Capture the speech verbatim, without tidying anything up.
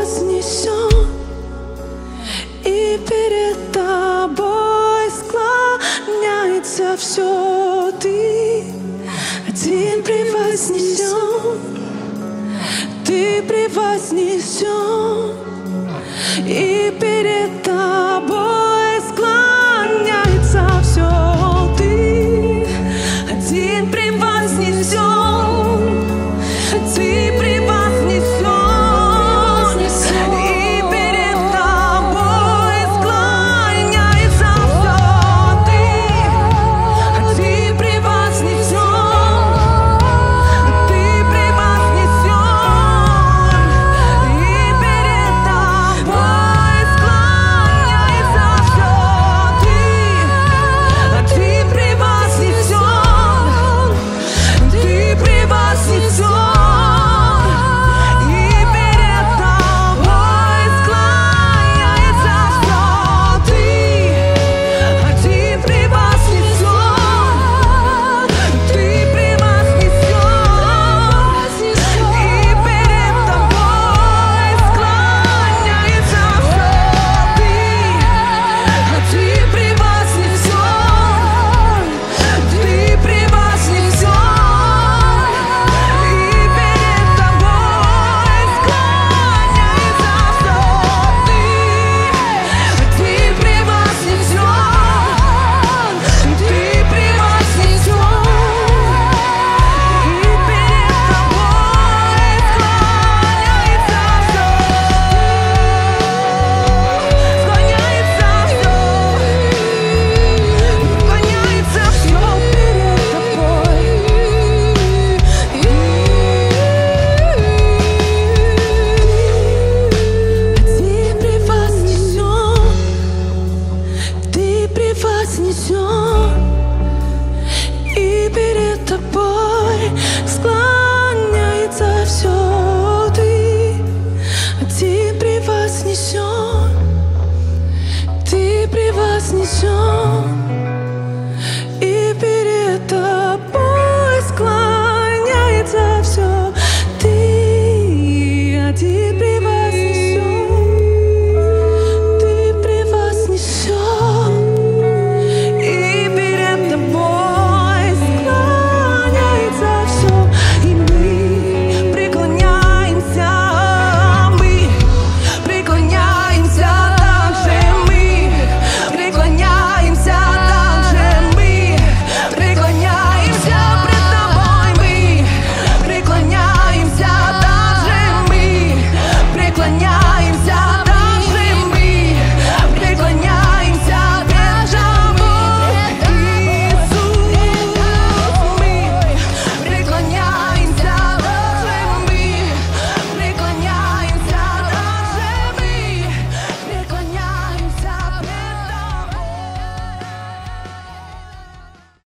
превознесен, и перед тобой склоняется все. Ты один превознесен, ты превознесен, и перед тобой склоняется все. Ты один превознесен, ты превознесен, и перед тобой склоняется все. Ты один превознесен, ты превознесен, и перед тобой склоняется все. Ты один превознесен, ты превознесен. Превознесен, и перед тобой склоняется все. Ты один превознесен, ты превознесен.